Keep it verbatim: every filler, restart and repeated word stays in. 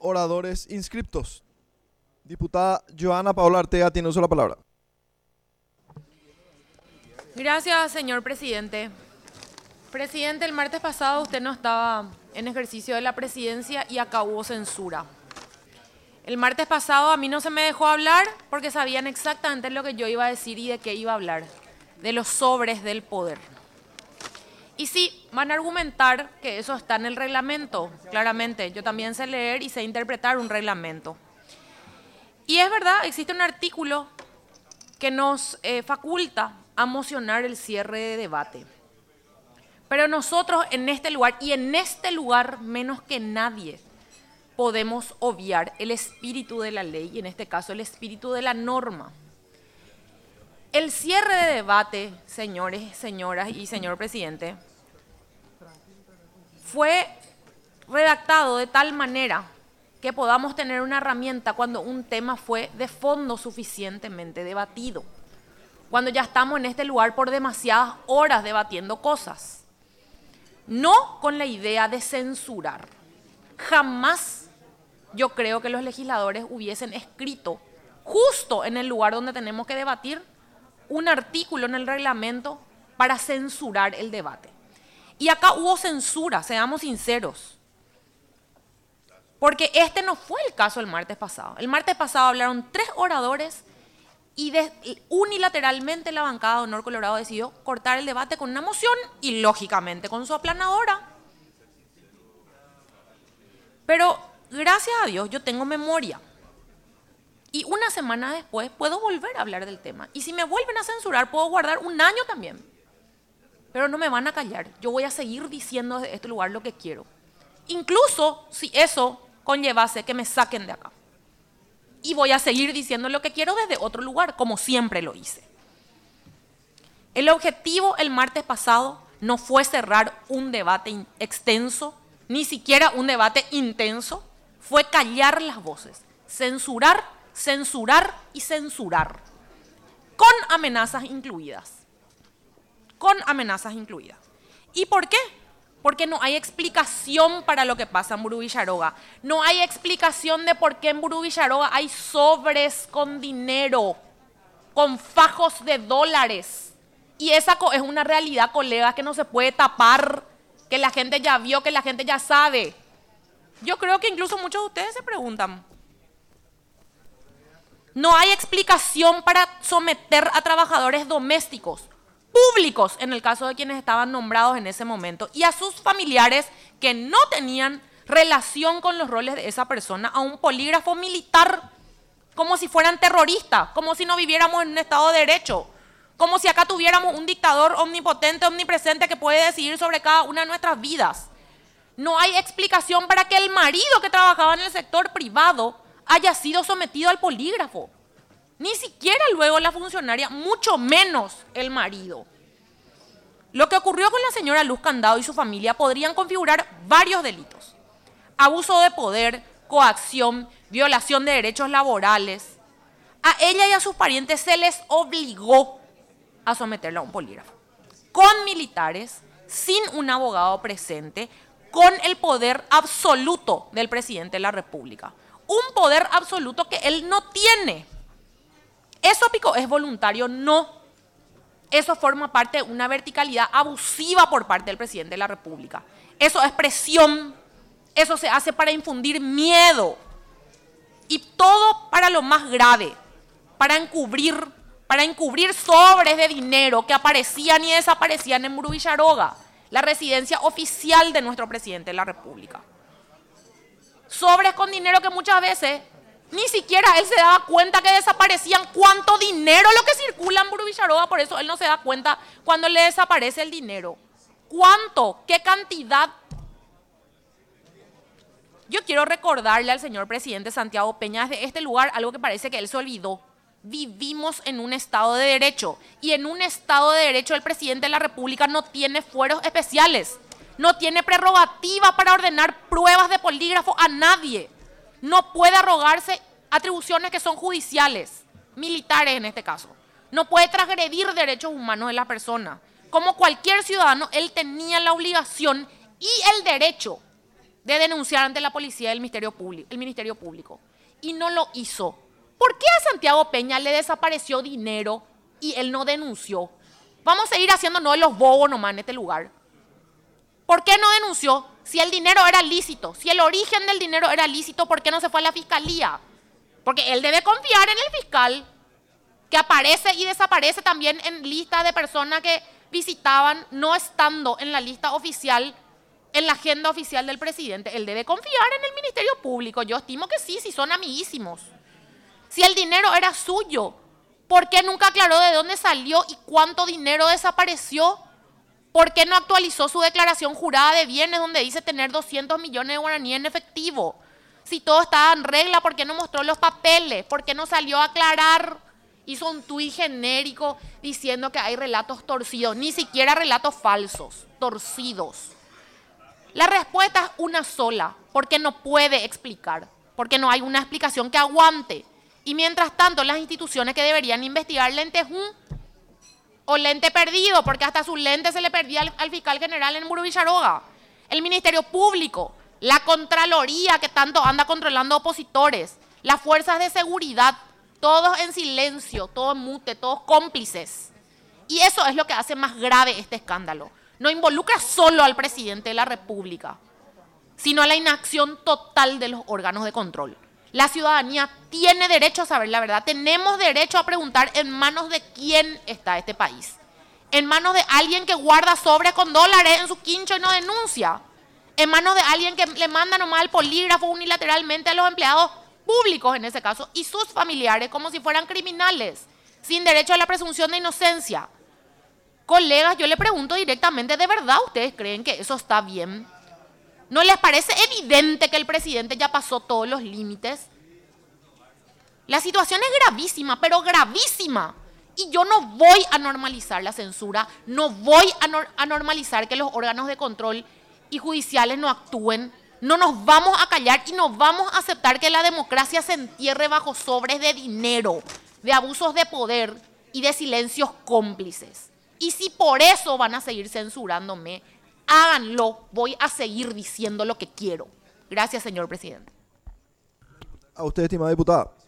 oradores inscriptos. Diputada Joana Paola Arteaga tiene uso la palabra. Gracias, señor presidente. Presidente, el martes pasado usted no estaba en ejercicio de la presidencia y acá hubo censura. El martes pasado a mí no se me dejó hablar porque sabían exactamente lo que yo iba a decir y de qué iba a hablar, de los sobres del poder. Y sí, van a argumentar que eso está en el reglamento, claramente. Yo también sé leer y sé interpretar un reglamento. Y es verdad, existe un artículo que nos eh, faculta a mocionar el cierre de debate. Pero nosotros en este lugar, y en este lugar menos que nadie, podemos obviar el espíritu de la ley, y en este caso el espíritu de la norma. El cierre de debate, señores, señoras y señor presidente, fue redactado de tal manera que podamos tener una herramienta cuando un tema fue de fondo suficientemente debatido, cuando ya estamos en este lugar por demasiadas horas debatiendo cosas. No con la idea de censurar. Jamás yo creo que los legisladores hubiesen escrito justo en el lugar donde tenemos que debatir un artículo en el reglamento para censurar el debate. Y acá hubo censura, seamos sinceros. Porque este no fue el caso el martes pasado. El martes pasado hablaron tres oradores y de, unilateralmente la bancada de Honor Colorado decidió cortar el debate con una moción y lógicamente con su aplanadora. Pero gracias a Dios yo tengo memoria. Y una semana después puedo volver a hablar del tema. Y si me vuelven a censurar puedo guardar un año también. Pero no me van a callar. Yo voy a seguir diciendo desde este lugar lo que quiero. Incluso si eso conllevase que me saquen de acá. Y voy a seguir diciendo lo que quiero desde otro lugar, como siempre lo hice. El objetivo el martes pasado no fue cerrar un debate extenso, ni siquiera un debate intenso, fue callar las voces, censurar, censurar y censurar, con amenazas incluidas. Con amenazas incluidas. ¿Y por qué? Porque no hay explicación para lo que pasa en Burú Villaroga. No hay explicación de por qué en Burú Villaroga hay sobres con dinero, con fajos de dólares. Y esa es una realidad, colegas, que no se puede tapar, que la gente ya vio, que la gente ya sabe. Yo creo que incluso muchos de ustedes se preguntan. No hay explicación para someter a trabajadores domésticos, públicos en el caso de quienes estaban nombrados en ese momento, y a sus familiares que no tenían relación con los roles de esa persona, a un polígrafo militar, como si fueran terroristas, como si no viviéramos en un Estado de Derecho, como si acá tuviéramos un dictador omnipotente, omnipresente que puede decidir sobre cada una de nuestras vidas. No hay explicación para que el marido que trabajaba en el sector privado haya sido sometido al polígrafo. Ni siquiera luego la funcionaria, mucho menos el marido. Lo que ocurrió con la señora Luz Candado y su familia podrían configurar varios delitos. Abuso de poder, coacción, violación de derechos laborales. A ella y a sus parientes se les obligó a someterla a un polígrafo. Con militares, sin un abogado presente, con el poder absoluto del presidente de la República. Un poder absoluto que él no tiene. ¿Eso, Pico, es voluntario? No. Eso forma parte de una verticalidad abusiva por parte del presidente de la República. Eso es presión. Eso se hace para infundir miedo. Y todo para lo más grave. Para encubrir, para encubrir sobres de dinero que aparecían y desaparecían en Burú Villaroga, la residencia oficial de nuestro presidente de la República. Sobres con dinero que muchas veces ni siquiera él se daba cuenta que desaparecían, cuánto dinero lo que circula en Burú Villaroga, por eso él no se da cuenta cuando le desaparece el dinero. ¿Cuánto? ¿Qué cantidad? Yo quiero recordarle al señor presidente Santiago Peña desde este lugar algo que parece que él se olvidó. Vivimos en un Estado de Derecho y en un Estado de Derecho el presidente de la República no tiene fueros especiales, no tiene prerrogativa para ordenar pruebas de polígrafo a nadie. No puede arrogarse atribuciones que son judiciales, militares en este caso. No puede transgredir derechos humanos de la persona. Como cualquier ciudadano, él tenía la obligación y el derecho de denunciar ante la policía el Ministerio Público, el Ministerio Público y no lo hizo. ¿Por qué a Santiago Peña le desapareció dinero y él no denunció? Vamos a seguir haciéndonos los bobos nomás en este lugar. ¿Por qué no denunció? Si el dinero era lícito, si el origen del dinero era lícito, ¿por qué no se fue a la fiscalía? Porque él debe confiar en el fiscal, que aparece y desaparece también en listas de personas que visitaban, no estando en la lista oficial, en la agenda oficial del presidente. Él debe confiar en el Ministerio Público. Yo estimo que sí, si son amiguísimos. Si el dinero era suyo, ¿por qué nunca aclaró de dónde salió y cuánto dinero desapareció? ¿Por qué no actualizó su declaración jurada de bienes donde dice tener doscientos millones de guaraníes en efectivo? Si todo estaba en regla, ¿por qué no mostró los papeles? ¿Por qué no salió a aclarar? Hizo un tuit genérico diciendo que hay relatos torcidos, ni siquiera relatos falsos, torcidos. La respuesta es una sola, porque no puede explicar, porque no hay una explicación que aguante. Y mientras tanto, las instituciones que deberían investigar lente J U o lente perdido, porque hasta su lente se le perdía al, al fiscal general en Muro Villaroga, el Ministerio Público, la Contraloría que tanto anda controlando opositores, las fuerzas de seguridad, todos en silencio, todos mute, todos cómplices. Y eso es lo que hace más grave este escándalo. No involucra solo al presidente de la República, sino a la inacción total de los órganos de control. La ciudadanía tiene derecho a saber la verdad. Tenemos derecho a preguntar en manos de quién está este país. En manos de alguien que guarda sobres con dólares en su quincho y no denuncia. En manos de alguien que le manda nomás el polígrafo unilateralmente a los empleados públicos, en ese caso, y sus familiares como si fueran criminales, sin derecho a la presunción de inocencia. Colegas, yo le pregunto directamente, ¿de verdad ustedes creen que eso está bien? ¿No les parece evidente que el presidente ya pasó todos los límites? La situación es gravísima, pero gravísima. Y yo no voy a normalizar la censura, no voy a, no- a normalizar que los órganos de control y judiciales no actúen. No nos vamos a callar y no vamos a aceptar que la democracia se entierre bajo sobres de dinero, de abusos de poder y de silencios cómplices. Y si por eso van a seguir censurándome, háganlo, voy a seguir diciendo lo que quiero. Gracias, señor presidente. A usted, estimada diputada.